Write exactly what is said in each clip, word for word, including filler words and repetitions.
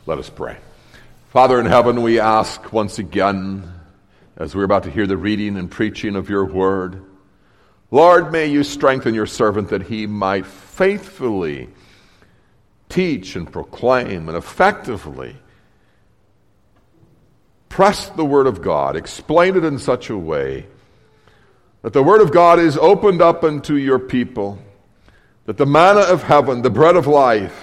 Let us pray. Father in heaven, we ask once again, as we're about to hear the reading and preaching of your word, Lord, may you strengthen your servant that he might faithfully teach and proclaim and effectively press the word of God, explain it in such a way that the word of God is opened up unto your people, that the manna of heaven, the bread of life,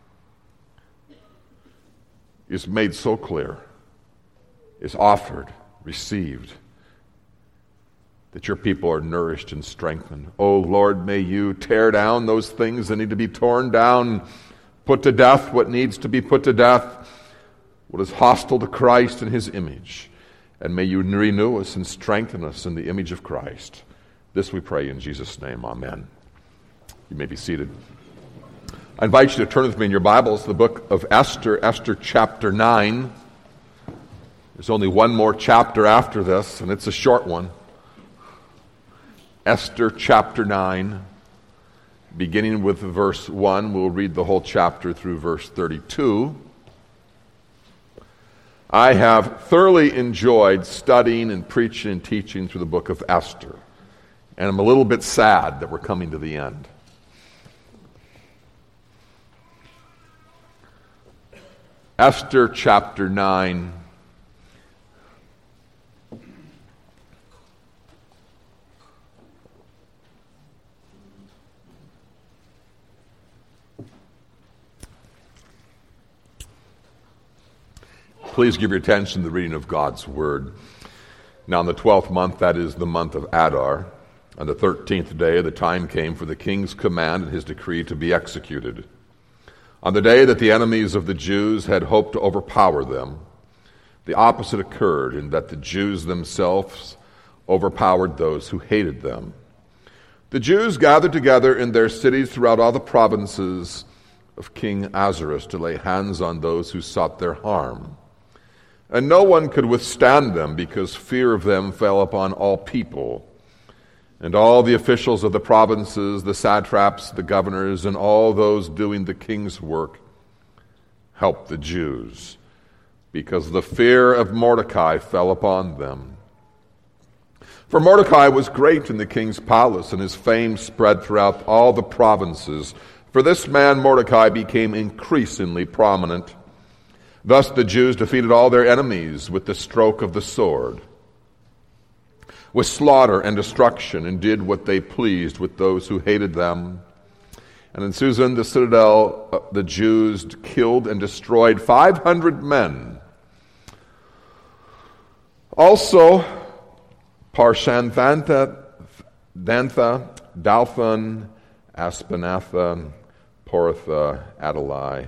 is made so clear, is offered, received, that your people are nourished and strengthened. Oh Lord, may you tear down those things that need to be torn down, put to death what needs to be put to death, what is hostile to Christ and his image. And may you renew us and strengthen us in the image of Christ. This we pray in Jesus' name. Amen. You may be seated. I invite you to turn with me in your Bibles to the book of Esther, Esther chapter nine. There's only one more chapter after this, and it's a short one. Esther chapter nine, beginning with verse one. We'll read the whole chapter through verse thirty-two. I have thoroughly enjoyed studying and preaching and teaching through the book of Esther, and I'm a little bit sad that we're coming to the end. Esther chapter nine. Please give your attention to the reading of God's word. Now in the twelfth month, that is the month of Adar, on the thirteenth day, the time came for the king's command and his decree to be executed. On the day that the enemies of the Jews had hoped to overpower them, the opposite occurred in that the Jews themselves overpowered those who hated them. The Jews gathered together in their cities throughout all the provinces of King Ahasuerus to lay hands on those who sought their harm. And no one could withstand them because fear of them fell upon all people. And all the officials of the provinces, the satraps, the governors, and all those doing the king's work helped the Jews, because the fear of Mordecai fell upon them. For Mordecai was great in the king's palace, and his fame spread throughout all the provinces. For this man Mordecai became increasingly prominent. Thus the Jews defeated all their enemies with the stroke of the sword, with slaughter and destruction, and did what they pleased with those who hated them. And in Susan, the citadel, the Jews killed and destroyed five hundred men. Also, Parshanthantha, Dantha, Dalphon, Aspenatha, Portha, Adalai,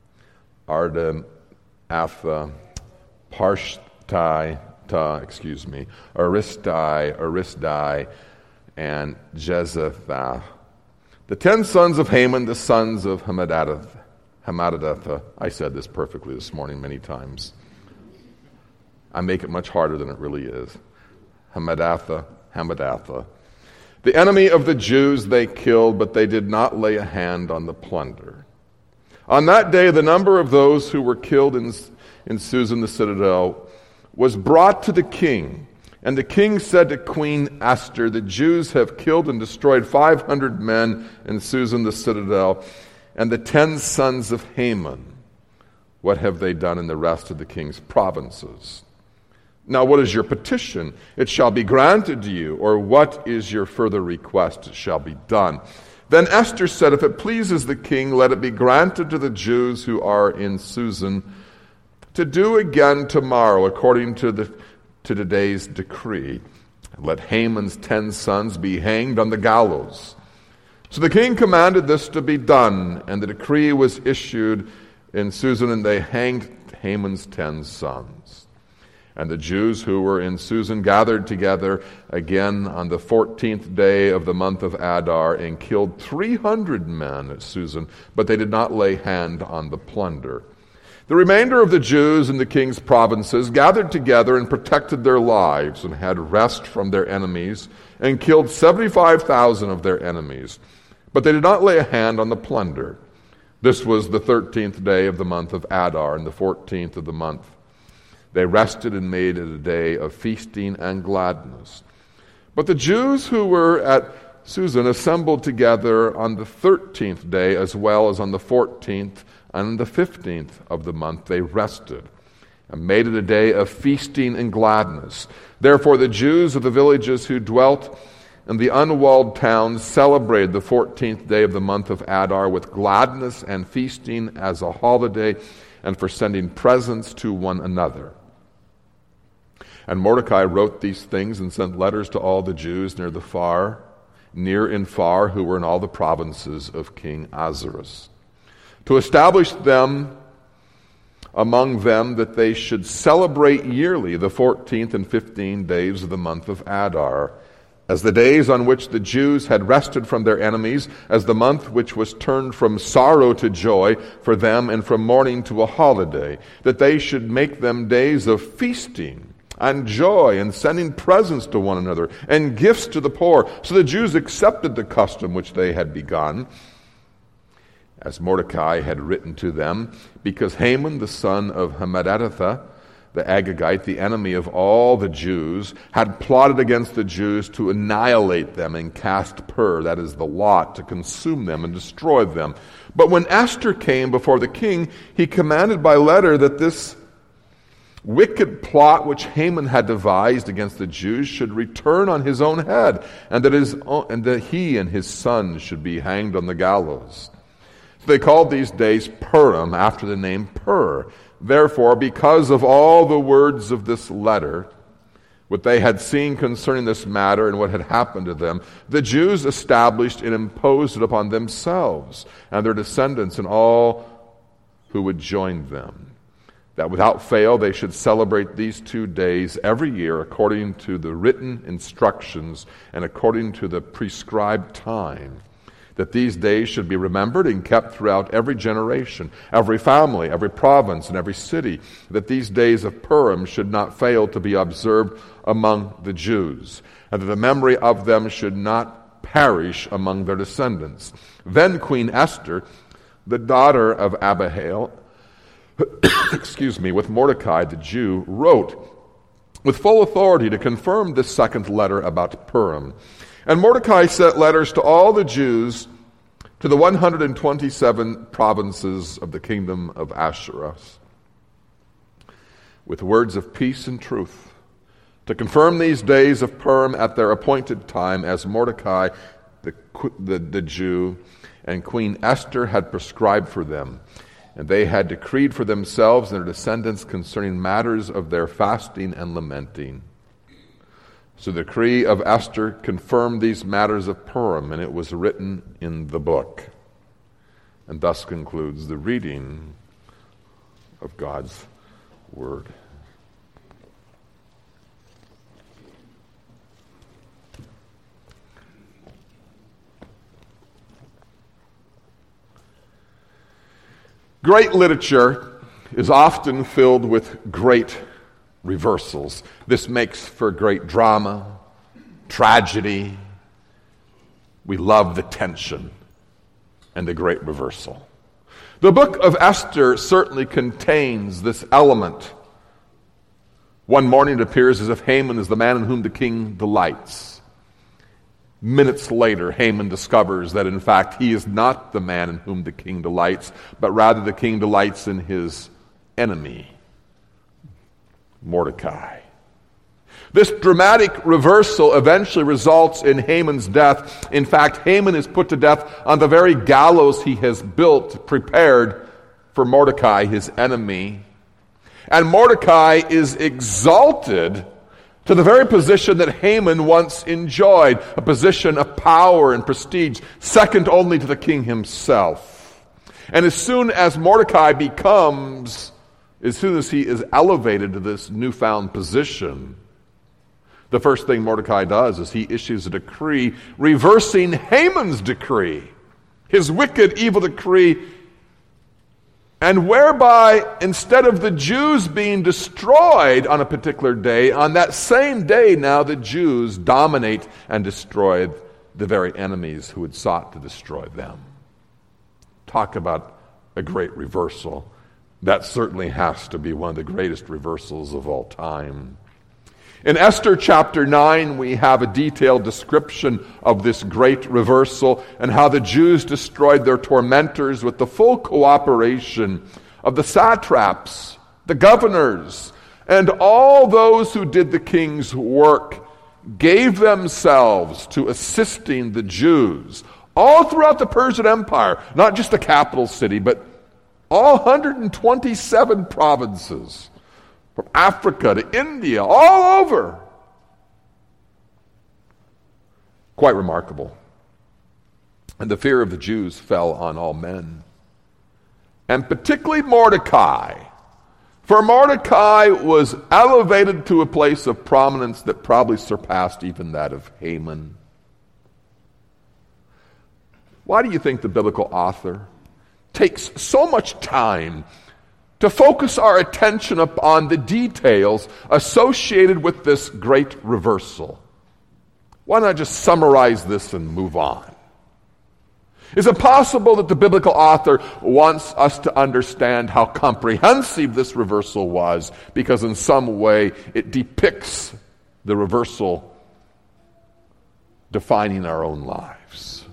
Ardamatha, Parshtai, Ta, excuse me, Aristai, Arisdai, and Jezatha. The ten sons of Haman, the sons of Hammedatha. Hammedatha. I said this perfectly this morning many times. I make it much harder than it really is. Hammedatha, Hammedatha. The enemy of the Jews they killed, but they did not lay a hand on the plunder. On that day, the number of those who were killed in, in Susan the citadel was brought to the king. And the king said to Queen Esther, the Jews have killed and destroyed five hundred men in Susan the citadel, and the ten sons of Haman. What have they done in the rest of the king's provinces? Now what is your petition? It shall be granted to you. Or what is your further request? It shall be done. Then Esther said, if it pleases the king, let it be granted to the Jews who are in Susan to do again tomorrow according to the to today's decree. Let Haman's ten sons be hanged on the gallows. So the king commanded this to be done, and the decree was issued in Susan, and they hanged Haman's ten sons. And the Jews who were in Susan gathered together again on the fourteenth day of the month of Adar and killed three hundred men at Susan, but they did not lay hand on the plunder. The remainder of the Jews in the king's provinces gathered together and protected their lives and had rest from their enemies and killed seventy-five thousand of their enemies. But they did not lay a hand on the plunder. This was the thirteenth day of the month of Adar, and the fourteenth of the month. They rested and made it a day of feasting and gladness. But the Jews who were at Susan assembled together on the thirteenth day, as well as on the fourteenth and the fifteenth of the month. They rested and made it a day of feasting and gladness. Therefore the Jews of the villages who dwelt in the unwalled towns celebrated the fourteenth day of the month of Adar with gladness and feasting as a holiday, and for sending presents to one another. And Mordecai wrote these things and sent letters to all the Jews near the far, near and far, who were in all the provinces of King Ahasuerus, to establish them among them that they should celebrate yearly the fourteenth and fifteenth days of the month of Adar, as the days on which the Jews had rested from their enemies, as the month which was turned from sorrow to joy for them and from mourning to a holiday, that they should make them days of feasting and joy and sending presents to one another and gifts to the poor. So the Jews accepted the custom which they had begun, as Mordecai had written to them, because Haman the son of Hammedatha, the Agagite, the enemy of all the Jews, had plotted against the Jews to annihilate them and cast pur, that is the lot, to consume them and destroy them. But when Esther came before the king, he commanded by letter that this wicked plot which Haman had devised against the Jews should return on his own head, and that his own, and that he and his sons should be hanged on the gallows. So they called these days Purim, after the name Pur. Therefore, because of all the words of this letter, what they had seen concerning this matter and what had happened to them, the Jews established and imposed it upon themselves and their descendants and all who would join them, that without fail they should celebrate these two days every year according to the written instructions and according to the prescribed time, that these days should be remembered and kept throughout every generation, every family, every province, and every city, that these days of Purim should not fail to be observed among the Jews, and that the memory of them should not perish among their descendants. Then Queen Esther, the daughter of Abihail, excuse me, with Mordecai the Jew, wrote with full authority to confirm this second letter about Purim. And Mordecai sent letters to all the Jews to the one hundred twenty-seven provinces of the kingdom of Ahasuerus with words of peace and truth, to confirm these days of Purim at their appointed time, as Mordecai the, the, the Jew and Queen Esther had prescribed for them. And they had decreed for themselves and their descendants concerning matters of their fasting and lamenting. So the decree of Esther confirmed these matters of Purim, and it was written in the book. And thus concludes the reading of God's Word. Great literature is often filled with great reversals. This makes for great drama, tragedy. We love the tension and the great reversal. The book of Esther certainly contains this element. One morning it appears as if Haman is the man in whom the king delights. Minutes later, Haman discovers that in fact he is not the man in whom the king delights, but rather the king delights in his enemy, Mordecai. This dramatic reversal eventually results in Haman's death. In fact, Haman is put to death on the very gallows he has built, prepared for Mordecai, his enemy. And Mordecai is exalted to the very position that Haman once enjoyed, a position of power and prestige, second only to the king himself. And as soon as Mordecai becomes, as soon as he is elevated to this newfound position, the first thing Mordecai does is he issues a decree reversing Haman's decree, his wicked, evil decree, and whereby instead of the Jews being destroyed on a particular day, on that same day now the Jews dominate and destroy the very enemies who had sought to destroy them. Talk about a great reversal. That certainly has to be one of the greatest reversals of all time. In Esther chapter nine, we have a detailed description of this great reversal and how the Jews destroyed their tormentors with the full cooperation of the satraps, the governors, and all those who did the king's work, gave themselves to assisting the Jews all throughout the Persian Empire, not just the capital city, but all one hundred twenty-seven provinces, from Africa to India, all over. Quite remarkable. And the fear of the Jews fell on all men, and particularly Mordecai. For Mordecai was elevated to a place of prominence that probably surpassed even that of Haman. Why do you think the biblical author takes so much time to focus our attention upon the details associated with this great reversal? Why not just summarize this and move on? Is it possible that the biblical author wants us to understand how comprehensive this reversal was, because in some way it depicts the reversal defining our own lives?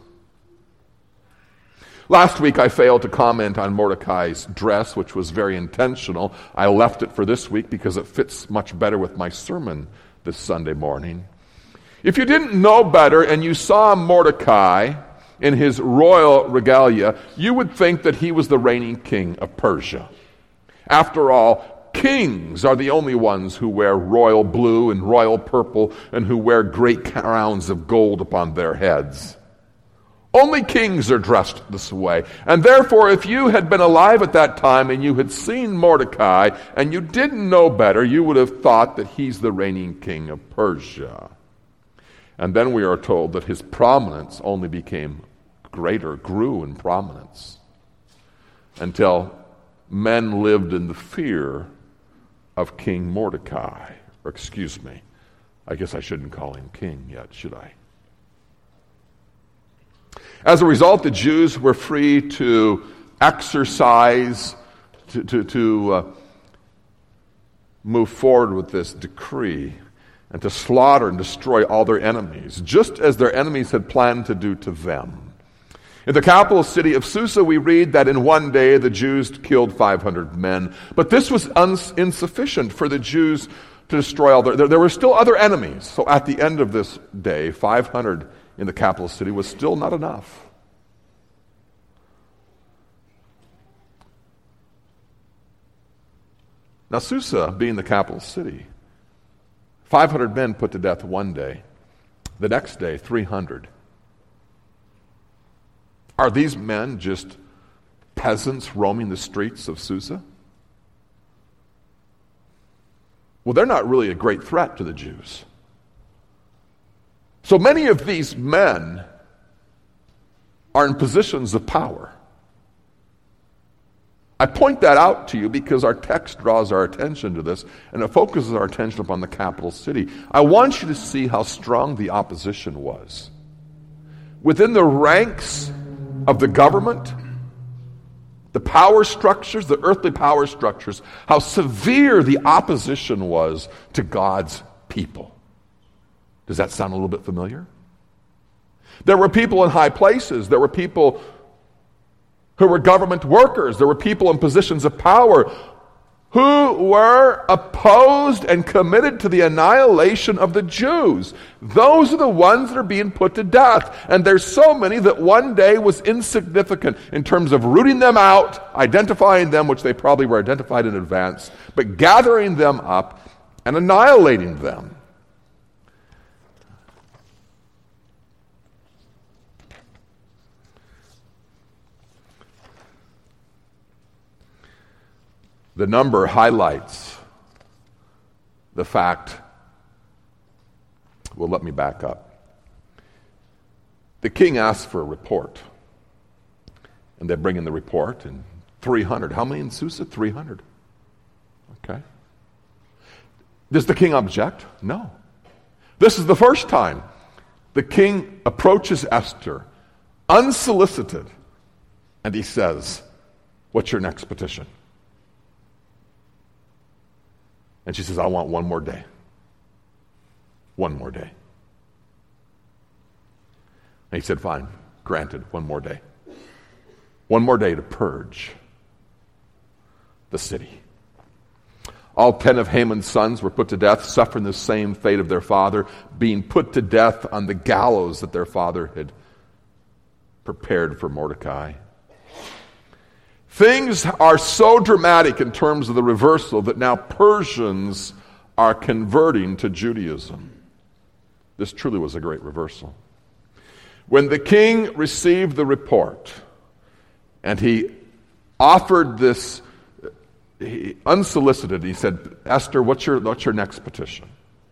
Last week I failed to comment on Mordecai's dress, which was very intentional. I left it for this week because it fits much better with my sermon this Sunday morning. If you didn't know better and you saw Mordecai in his royal regalia, you would think that he was the reigning king of Persia. After all, kings are the only ones who wear royal blue and royal purple and who wear great crowns of gold upon their heads. Only kings are dressed this way. And therefore, if you had been alive at that time and you had seen Mordecai and you didn't know better, you would have thought that he's the reigning king of Persia. And then we are told that his prominence only became greater, grew in prominence, until men lived in the fear of King Mordecai. Or excuse me, I guess I shouldn't call him king yet, should I? As a result, the Jews were free to exercise, to, to, to uh, move forward with this decree, and to slaughter and destroy all their enemies, just as their enemies had planned to do to them. In the capital city of Susa, we read that in one day the Jews killed five hundred men. But this was uns- insufficient for the Jews to destroy all their... There, there were still other enemies. So at the end of this day, five hundred in the capital city was still not enough. Now Susa, being the capital city, five hundred men put to death one day. The next day, three hundred. Are these men just peasants roaming the streets of Susa? Well, they're not really a great threat to the Jews. So many of these men are in positions of power. I point that out to you because our text draws our attention to this, and it focuses our attention upon the capital city. I want you to see how strong the opposition was. Within the ranks of the government, the power structures, the earthly power structures, how severe the opposition was to God's people. Does that sound a little bit familiar? There were people in high places. There were people who were government workers. There were people in positions of power who were opposed and committed to the annihilation of the Jews. Those are the ones that are being put to death. And there's so many that one day was insignificant in terms of rooting them out, identifying them, which they probably were identified in advance, but gathering them up and annihilating them. The number highlights the fact, well, let me back up. The king asked for a report, and they bring in the report, and three hundred. How many in Susa? three hundred. Okay. Does the king object? No. This is the first time the king approaches Esther unsolicited, and he says, What's your next petition? And she says, I want one more day. One more day. And he said, fine, granted, one more day. One more day to purge the city. All ten of Haman's sons were put to death, suffering the same fate of their father, being put to death on the gallows that their father had prepared for Mordecai. Things are so dramatic in terms of the reversal that now Persians are converting to Judaism. This truly was a great reversal. When the king received the report and he offered this he, unsolicited, he said, Esther, what's your, what's your next petition?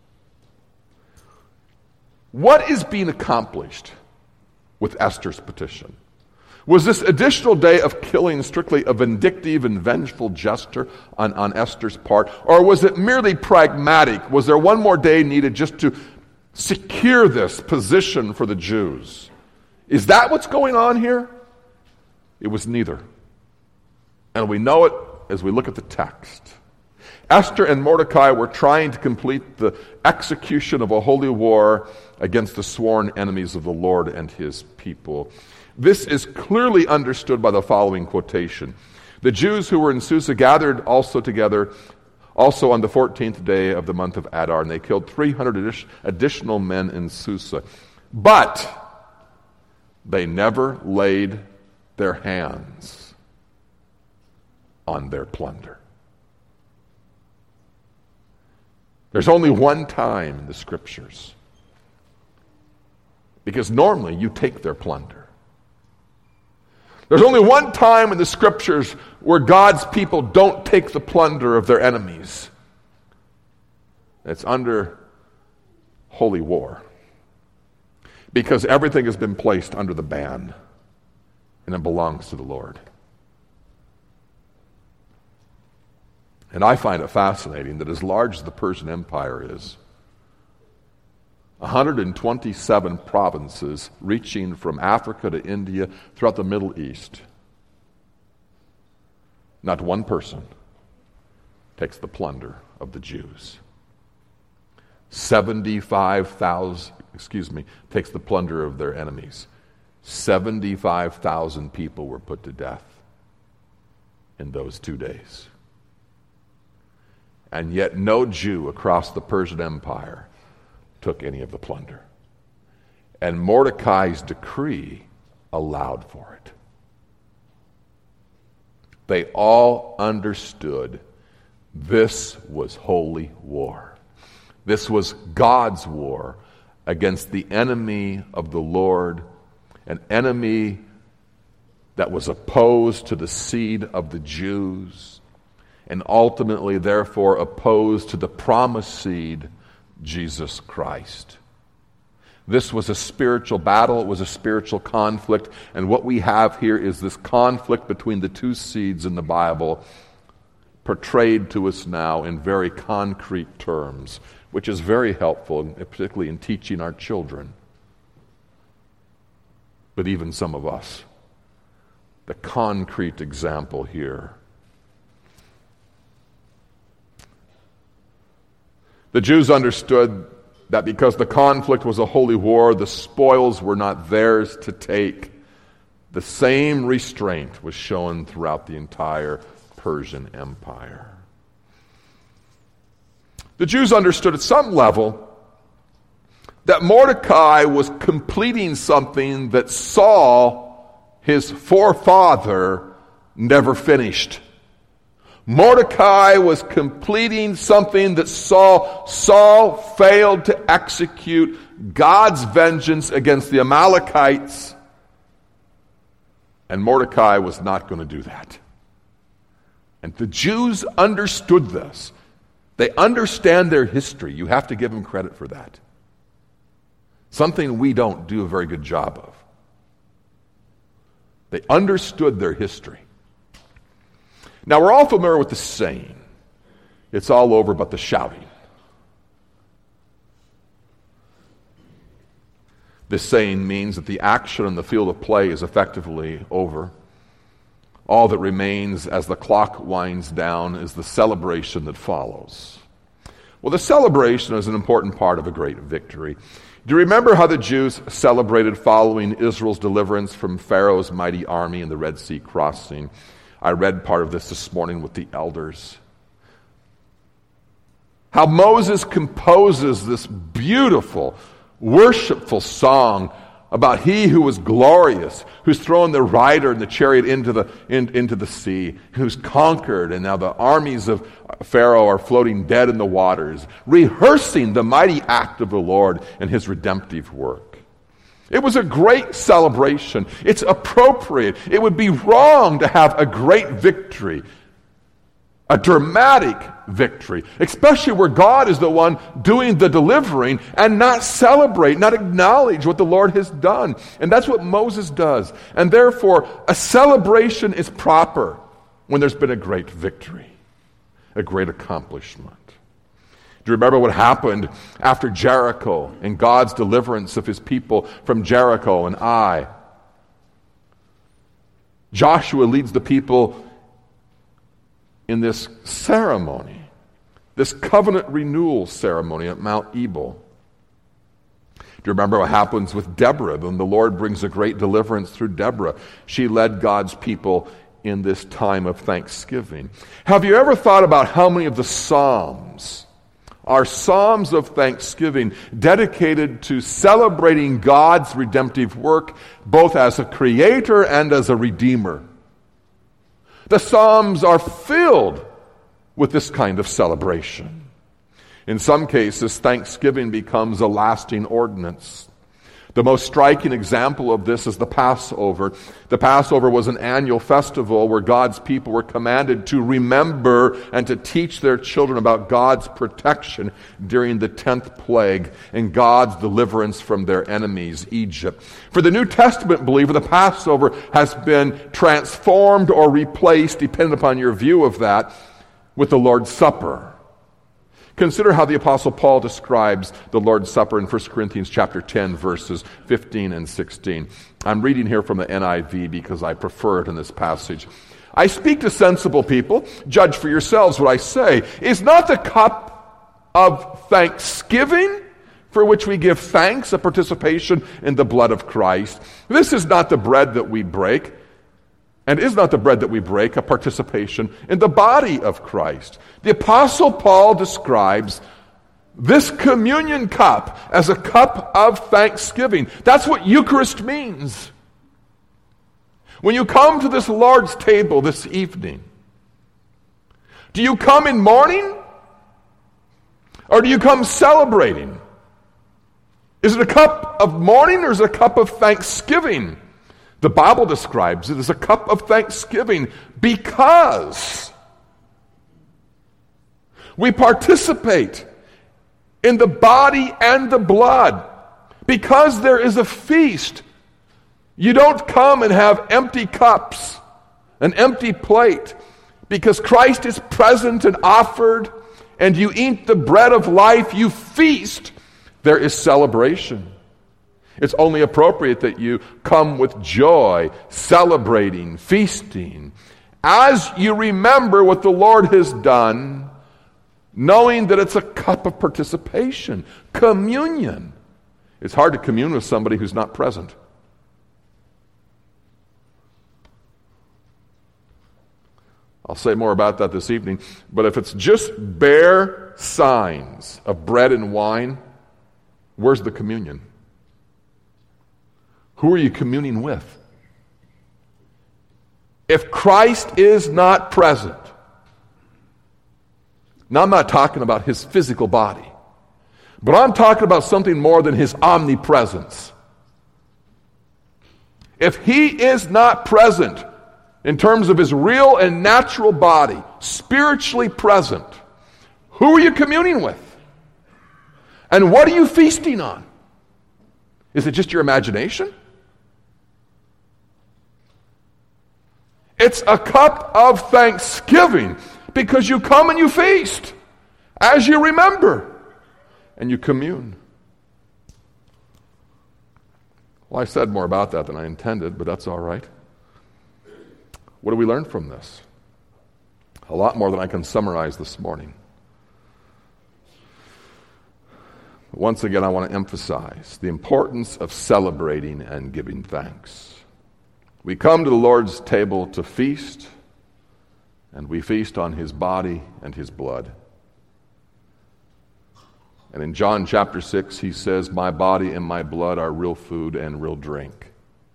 What is being accomplished with Esther's petition? Was this additional day of killing strictly a vindictive and vengeful gesture on, on Esther's part? Or was it merely pragmatic? Was there one more day needed just to secure this position for the Jews? Is that what's going on here? It was neither. And we know it as we look at the text. Esther and Mordecai were trying to complete the execution of a holy war against the sworn enemies of the Lord and his people. This is clearly understood by the following quotation. The Jews who were in Susa gathered also together also on the fourteenth day of the month of Adar, and they killed three hundred additional men in Susa. But they never laid their hands on their plunder. There's only one time in the Scriptures, because normally you take their plunder. There's only one time in the Scriptures where God's people don't take the plunder of their enemies. It's under holy war. Because everything has been placed under the ban, and it belongs to the Lord. And I find it fascinating that as large as the Persian Empire is, one hundred twenty-seven provinces reaching from Africa to India throughout the Middle East, not one person takes the plunder of the Jews. seventy-five thousand, excuse me, takes the plunder of their enemies. seventy-five thousand people were put to death in those two days. And yet no Jew across the Persian Empire took any of the plunder. And Mordecai's decree allowed for it. They all understood this was holy war. This was God's war against the enemy of the Lord, an enemy that was opposed to the seed of the Jews, and ultimately, therefore, opposed to the promised seed, Jesus Christ. This was a spiritual battle. It was a spiritual conflict. And what we have here is this conflict between the two seeds in the Bible portrayed to us now in very concrete terms, which is very helpful, particularly in teaching our children, but even some of us. The concrete example here. The Jews understood that because the conflict was a holy war, the spoils were not theirs to take. The same restraint was shown throughout the entire Persian Empire. The Jews understood at some level that Mordecai was completing something that Saul, his forefather, never finished. Mordecai was completing something that Saul, Saul failed to execute God's vengeance against the Amalekites, and Mordecai was not going to do that. And the Jews understood this. They understand their history. You have to give them credit for that. Something we don't do a very good job of. They understood their history. Now, we're all familiar with the saying, it's all over but the shouting. This saying means that the action on the field of play is effectively over. all that remains as the clock winds down is the celebration that follows. Well, the celebration is an important part of a great victory. Do you remember how the Jews celebrated following Israel's deliverance from Pharaoh's mighty army in the Red Sea crossing? I read part of this this morning with the elders. How Moses composes this beautiful, worshipful song about he who was glorious, who's thrown the rider and the chariot into the in, into the sea, who's conquered, and now the armies of Pharaoh are floating dead in the waters, rehearsing the mighty act of the Lord and his redemptive work. It was a great celebration. It's appropriate. It would be wrong to have a great victory, a dramatic victory, especially where God is the one doing the delivering, and not celebrate, not acknowledge what the Lord has done. And that's what Moses does. And therefore, a celebration is proper when there's been a great victory, a great accomplishment. Do you remember what happened after Jericho and God's deliverance of his people from Jericho and Ai? Joshua leads the people in this ceremony, this covenant renewal ceremony at Mount Ebal. Do you remember what happens with Deborah when the Lord brings a great deliverance through Deborah? She led God's people in this time of thanksgiving. Have you ever thought about how many of the Psalms are Psalms of thanksgiving dedicated to celebrating God's redemptive work, both as a creator and as a redeemer? The Psalms are filled with this kind of celebration. In some cases, thanksgiving becomes a lasting ordinance. The most striking example of this is the Passover. The Passover was an annual festival where God's people were commanded to remember and to teach their children about God's protection during the tenth plague and God's deliverance from their enemies, Egypt. For the New Testament believer, the Passover has been transformed or replaced, depending upon your view of that, with the Lord's Supper. Consider how the Apostle Paul describes the Lord's Supper in First Corinthians chapter ten, verses fifteen and sixteen. I'm reading here from the N I V because I prefer it in this passage. I speak to sensible people. Judge for yourselves what I say. Is not the cup of thanksgiving for which we give thanks a participation in the blood of Christ? This is not the bread that we break. And is not the bread that we break a participation in the body of Christ? The Apostle Paul describes this communion cup as a cup of thanksgiving. That's what Eucharist means. When you come to this Lord's table this evening, do you come in mourning? Or do you come celebrating? Is it a cup of mourning or is it a cup of thanksgiving? The Bible describes it as a cup of thanksgiving because we participate in the body and the blood. Because there is a feast. You don't come and have empty cups, an empty plate, because Christ is present and offered, and you eat the bread of life, you feast. There is celebration. It's only appropriate that you come with joy, celebrating, feasting, as you remember what the Lord has done, knowing that it's a cup of participation, communion. It's hard to commune with somebody who's not present. I'll say more about that this evening, but if it's just bare signs of bread and wine, where's the communion? Who are you communing with? If Christ is not present, now I'm not talking about his physical body, but I'm talking about something more than his omnipresence. If he is not present in terms of his real and natural body, spiritually present, who are you communing with? And what are you feasting on? Is it just your imagination? It's a cup of thanksgiving because you come and you feast as you remember and you commune. Well, I said more about that than I intended, but that's all right. What do we learn from this? A lot more than I can summarize this morning. Once again, I want to emphasize the importance of celebrating and giving thanks. We come to the Lord's table to feast, and we feast on his body and his blood. And in John chapter six, he says, my body and my blood are real food and real drink.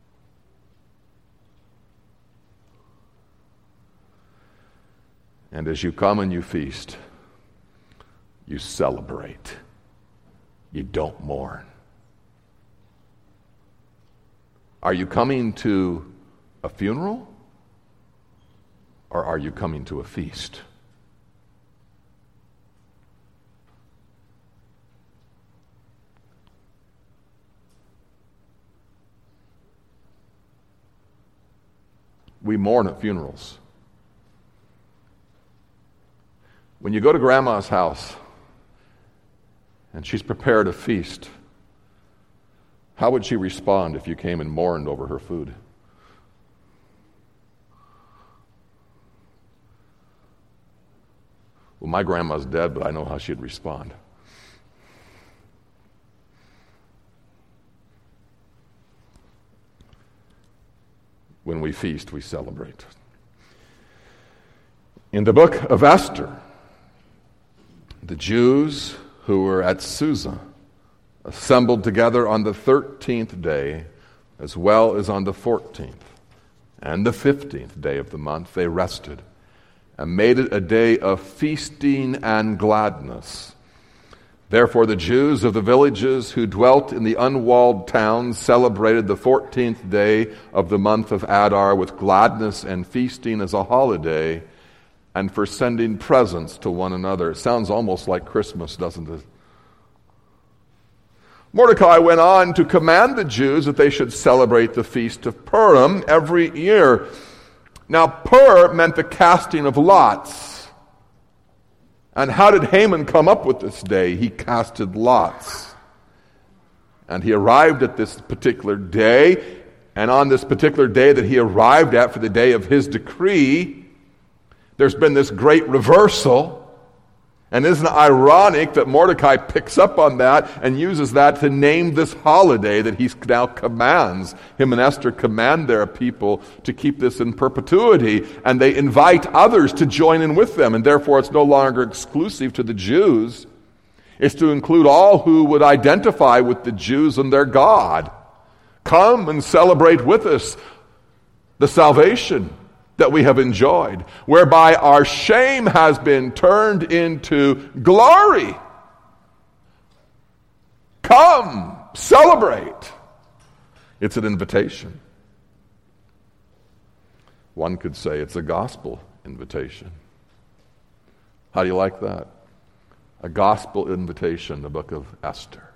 And as you come and you feast, you celebrate. You don't mourn. Are you coming to a funeral? Or are you coming to a feast? We mourn at funerals. When you go to grandma's house and she's prepared a feast, how would she respond if you came and mourned over her food? Well, my grandma's dead, but I know how she'd respond. When we feast, we celebrate. In the book of Esther, the Jews who were at Susa assembled together on the thirteenth day, as well as on the fourteenth and the fifteenth day of the month. They rested and made it a day of feasting and gladness. Therefore the Jews of the villages who dwelt in the unwalled towns celebrated the fourteenth day of the month of Adar with gladness and feasting as a holiday, and for sending presents to one another. It sounds almost like Christmas, doesn't it? Mordecai went on to command the Jews that they should celebrate the feast of Purim every year. Now, Pur meant the casting of lots. And how did Haman come up with this day? He casted lots. And he arrived at this particular day, and on this particular day that he arrived at for the day of his decree, there's been this great reversal. And isn't it ironic that Mordecai picks up on that and uses that to name this holiday that he now commands? Him and Esther command their people to keep this in perpetuity, and they invite others to join in with them, and therefore it's no longer exclusive to the Jews. It's to include all who would identify with the Jews and their God. Come and celebrate with us the salvation that we have enjoyed, whereby our shame has been turned into glory. Come, celebrate. It's an invitation. One could say it's a gospel invitation. How do you like that? A gospel invitation, the book of Esther.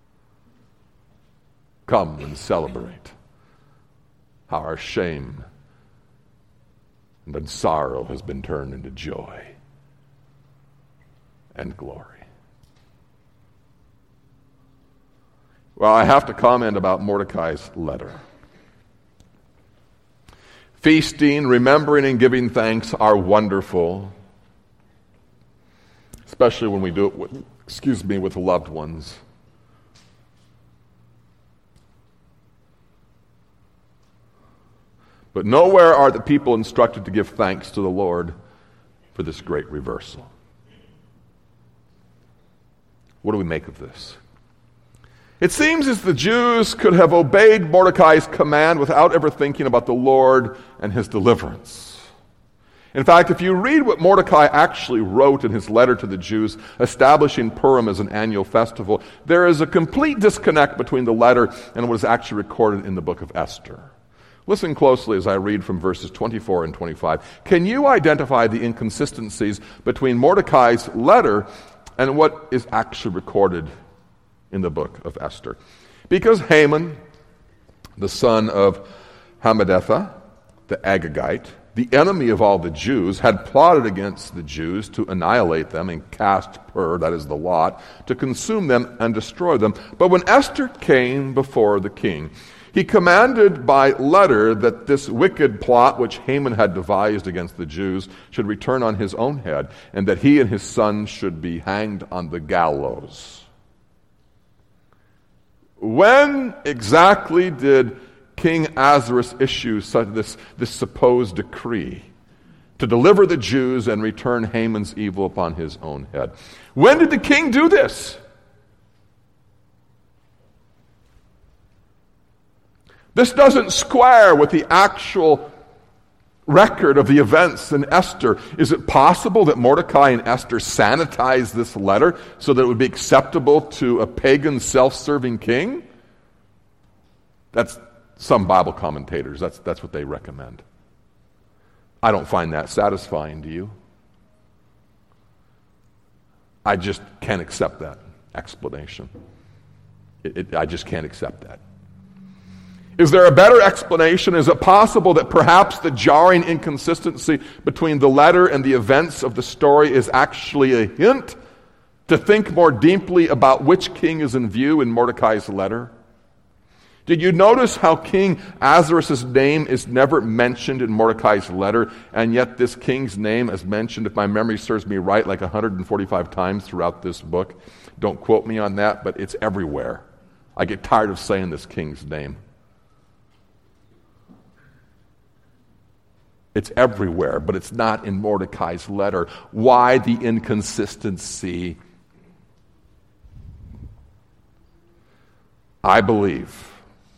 Come and celebrate how our shame and then sorrow has been turned into joy and glory. Well, I have to comment about Mordecai's letter. Feasting, remembering, and giving thanks are wonderful, especially when we do it with, excuse me, with loved ones. But nowhere are the people instructed to give thanks to the Lord for this great reversal. What do we make of this? It seems as the Jews could have obeyed Mordecai's command without ever thinking about the Lord and his deliverance. In fact, if you read what Mordecai actually wrote in his letter to the Jews establishing Purim as an annual festival, there is a complete disconnect between the letter and what is actually recorded in the book of Esther. Listen closely as I read from verses twenty-four and twenty-five. Can you identify the inconsistencies between Mordecai's letter and what is actually recorded in the book of Esther? Because Haman, the son of Hammedatha, the Agagite, the enemy of all the Jews, had plotted against the Jews to annihilate them and cast Pur, that is the lot, to consume them and destroy them. But when Esther came before the king, He commanded by letter that this wicked plot which Haman had devised against the Jews should return on his own head, and that he and his son should be hanged on the gallows. When exactly did King Ahasuerus issue such this, this supposed decree to deliver the Jews and return Haman's evil upon his own head? When did the king do this? This doesn't square with the actual record of the events in Esther. Is it possible that Mordecai and Esther sanitized this letter so that it would be acceptable to a pagan, self-serving king? That's some Bible commentators. That's, that's what they recommend. I don't find that satisfying, do you? I just can't accept that explanation. It, it, I just can't accept that. Is there a better explanation? Is it possible that perhaps the jarring inconsistency between the letter and the events of the story is actually a hint to think more deeply about which king is in view in Mordecai's letter? Did you notice how King Ahasuerus' name is never mentioned in Mordecai's letter, and yet this king's name is mentioned, if my memory serves me right, like one hundred forty-five times throughout this book? Don't quote me on that, but it's everywhere. I get tired of saying this king's name. It's everywhere, but it's not in Mordecai's letter. Why the inconsistency? I believe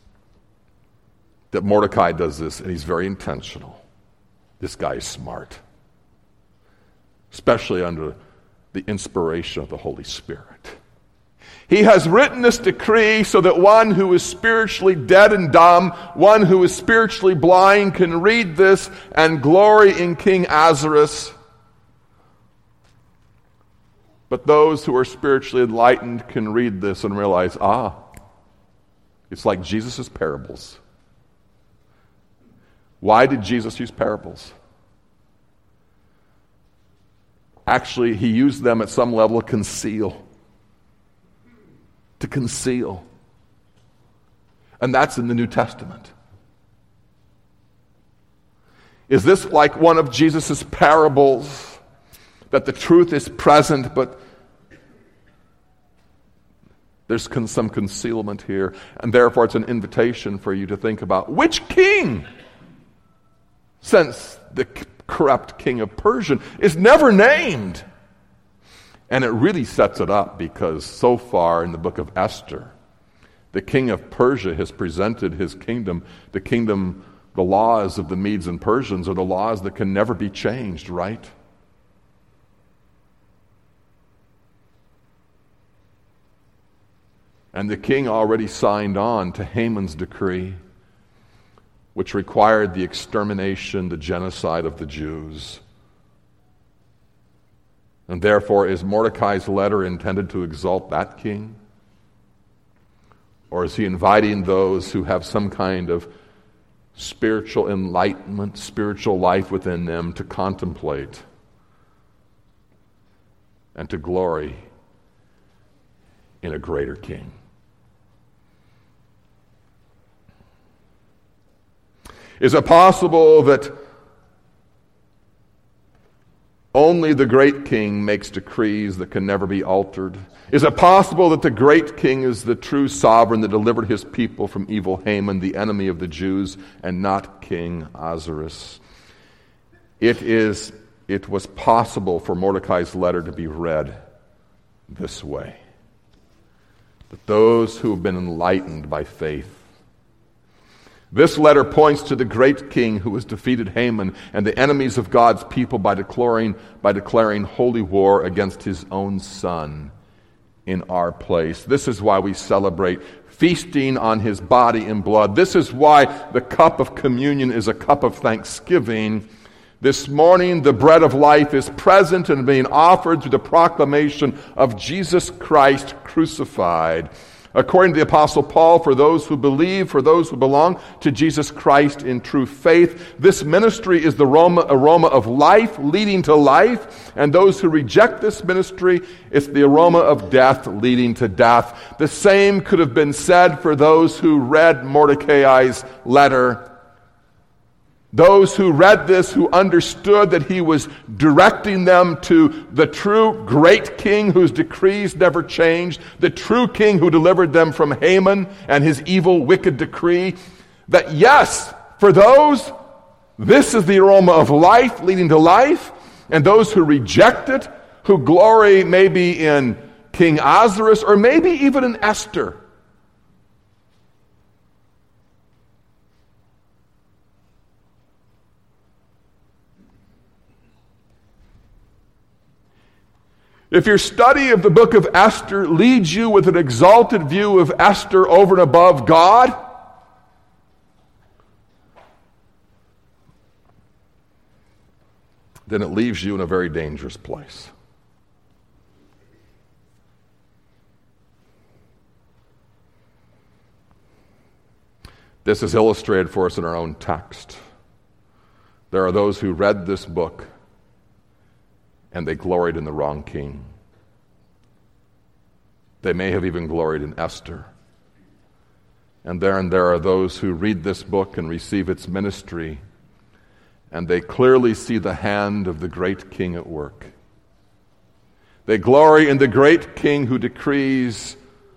that Mordecai does this, and he's very intentional. This guy is smart, especially under the inspiration of the Holy Spirit. He has written this decree so that one who is spiritually dead and dumb, one who is spiritually blind, can read this and glory in King Ahasuerus. But those who are spiritually enlightened can read this and realize, ah, it's like Jesus' parables. Why did Jesus use parables? Actually, he used them at some level to conceal. To conceal. And that's in the New Testament. Is this like one of Jesus' parables, that the truth is present, but there's con- some concealment here, and therefore it's an invitation for you to think about which king, since the corrupt king of Persia is never named. And it really sets it up, because so far in the book of Esther, the king of Persia has presented his kingdom, the kingdom, the laws of the Medes and Persians are the laws that can never be changed, right? And the king already signed on to Haman's decree, which required the extermination, the genocide of the Jews. And therefore, is Mordecai's letter intended to exalt that king? Or is he inviting those who have some kind of spiritual enlightenment, spiritual life within them to contemplate and to glory in a greater king? Is it possible that only the great king makes decrees that can never be altered? Is it possible that the great king is the true sovereign that delivered his people from evil Haman, the enemy of the Jews, and not King Ahasuerus? It is, it was possible for Mordecai's letter to be read this way. That those who have been enlightened by faith, this letter points to the great king who has defeated Haman and the enemies of God's people by declaring, by declaring holy war against his own son in our place. This is why we celebrate feasting on his body and blood. This is why the cup of communion is a cup of thanksgiving. This morning, the bread of life is present and being offered through the proclamation of Jesus Christ crucified. According to the Apostle Paul, for those who believe, for those who belong to Jesus Christ in true faith, this ministry is the aroma, aroma of life leading to life, and those who reject this ministry, it's the aroma of death leading to death. The same could have been said for those who read Mordecai's letter. Those who read this, who understood that he was directing them to the true great king whose decrees never changed, the true king who delivered them from Haman and his evil, wicked decree, that yes, for those, this is the aroma of life leading to life, and those who reject it, who glory maybe in King Ahasuerus or maybe even in Esther, if your study of the book of Esther leads you with an exalted view of Esther over and above God, then it leaves you in a very dangerous place. This is illustrated for us in our own text. There are those who read this book and they gloried in the wrong king. They may have even gloried in Esther. And then there are those who read this book and receive its ministry, and they clearly see the hand of the great king at work. They glory in the great king who decrees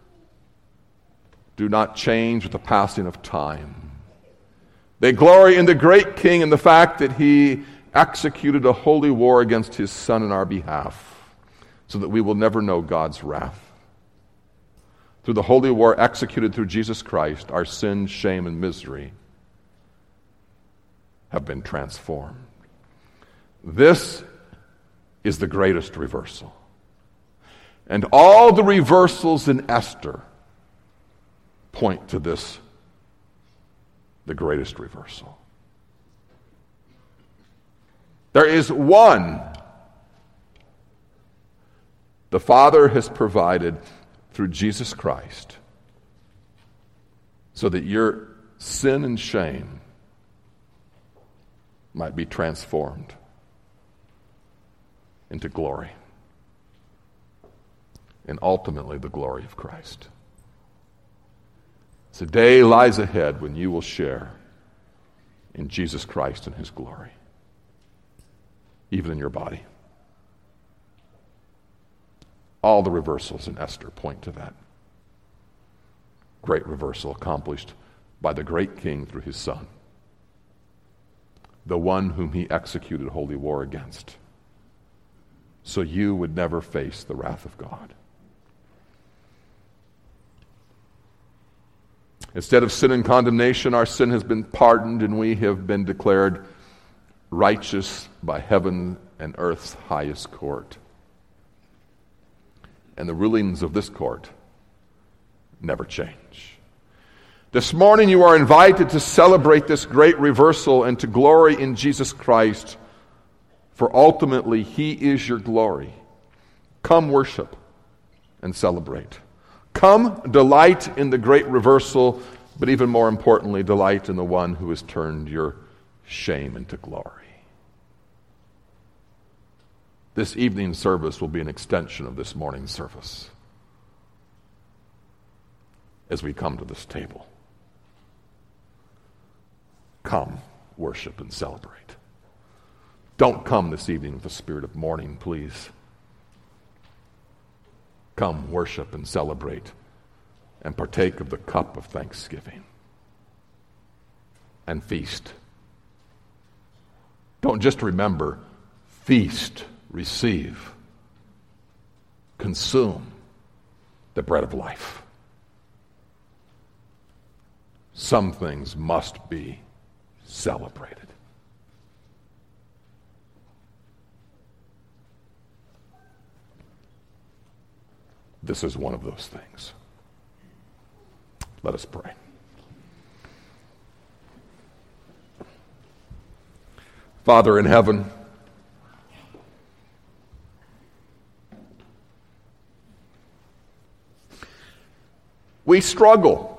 do not change with the passing of time. They glory in the great king in the fact that he executed a holy war against his son in our behalf, so that we will never know God's wrath. Through the holy war executed through Jesus Christ, our sin, shame, and misery have been transformed. This is the greatest reversal. And all the reversals in Esther point to this, the greatest reversal. There is one the Father has provided through Jesus Christ so that your sin and shame might be transformed into glory, and ultimately the glory of Christ. So a day lies ahead when you will share in Jesus Christ and his glory, even in your body. All the reversals in Esther point to that. Great reversal accomplished by the great king through his son, the one whom he executed holy war against, so you would never face the wrath of God. Instead of sin and condemnation, our sin has been pardoned, and we have been declared righteous by heaven and earth's highest court. And the rulings of this court never change. This morning you are invited to celebrate this great reversal and to glory in Jesus Christ, for ultimately he is your glory. Come worship and celebrate. Come delight in the great reversal, but even more importantly, delight in the one who has turned your shame into glory. This evening service will be an extension of this morning's service as we come to this table. Come, worship, and celebrate. Don't come this evening with a spirit of mourning, please. Come, worship, and celebrate, and partake of the cup of thanksgiving. And feast. Don't just remember, feast. Receive, consume the bread of life. Some things must be celebrated. This is one of those things. Let us pray. Father in heaven, We struggle.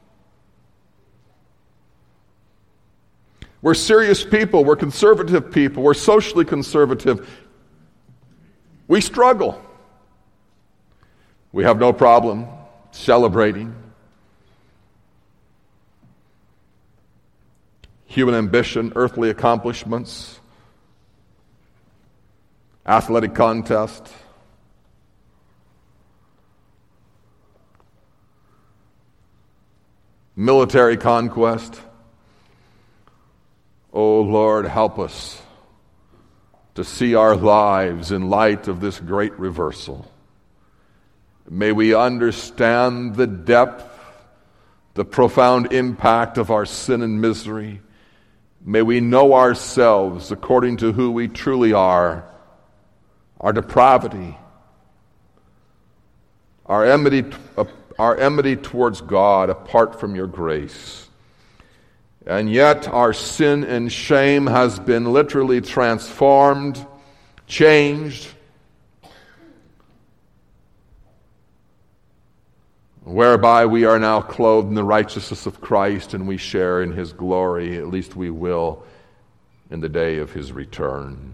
We're serious people. We're conservative people. We're socially conservative. We struggle. We have no problem celebrating human ambition, earthly accomplishments, athletic contest, military conquest. Oh Lord, help us to see our lives in light of this great reversal. May we understand the depth, the profound impact of our sin and misery. May we know ourselves according to who we truly are, our depravity, our enmity, our enmity towards God apart from your grace. And yet our sin and shame has been literally transformed, changed, whereby we are now clothed in the righteousness of Christ and we share in his glory, at least we will, in the day of his return.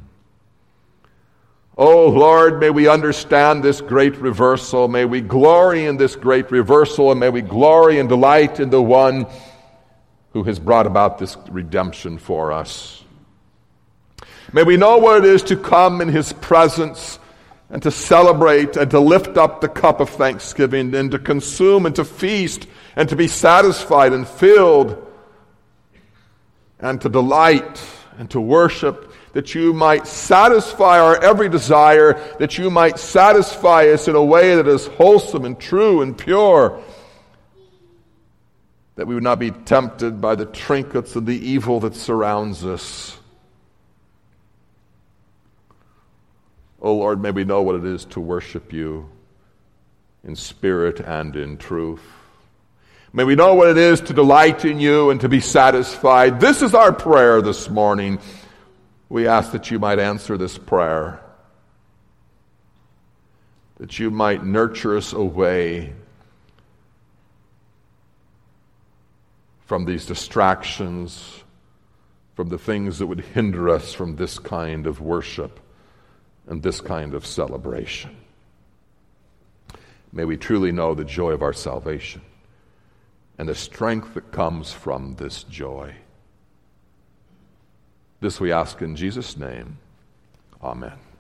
Oh Lord, may we understand this great reversal. May we glory in this great reversal, and may we glory and delight in the one who has brought about this redemption for us. May we know what it is to come in his presence and to celebrate and to lift up the cup of thanksgiving and to consume and to feast and to be satisfied and filled and to delight and to worship, that you might satisfy our every desire, that you might satisfy us in a way that is wholesome and true and pure, that we would not be tempted by the trinkets of the evil that surrounds us. Oh Lord, may we know what it is to worship you in spirit and in truth. May we know what it is to delight in you and to be satisfied. This is our prayer this morning. We ask that you might answer this prayer, that you might nurture us away from these distractions, from the things that would hinder us from this kind of worship and this kind of celebration. May we truly know the joy of our salvation and the strength that comes from this joy. This we ask in Jesus' name. Amen.